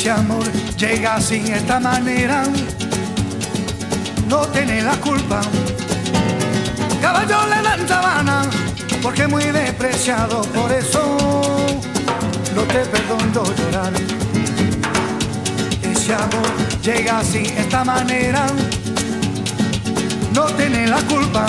Ese amor llega sin esta manera, no tiene la culpa. Caballo le dan sabana, porque es muy despreciado, por eso no te perdono llorar. Ese amor llega así, esta manera, no tiene la culpa.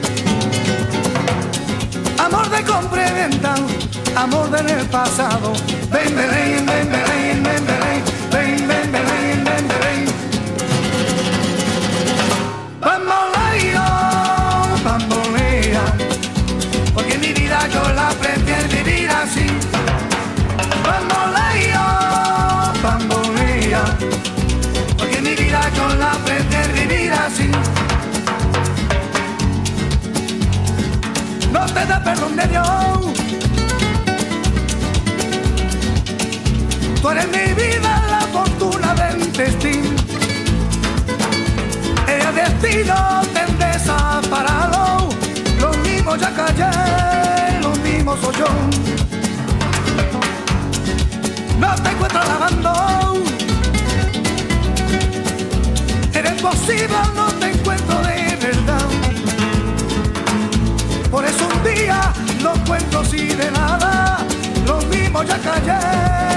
Amor de compra y venta, amor del pasado. Ven, Belén, ven, Belén, ven, Belén, ven, ven, Belén, ven, Belén. Bambolea, porque mi vida yo la prefiero vivir así. Bambolea, porque mi vida yo la prefiero vivir así. No te da perdón de Dios, tú eres mi vida, la fortuna del destino. El destino te desaparado, lo mismo ya callé, lo mismo soy yo. No te encuentro lavando, eres posible, no te encuentro de verdad. Por eso un día no encuentro si de nada, lo mismo ya callé.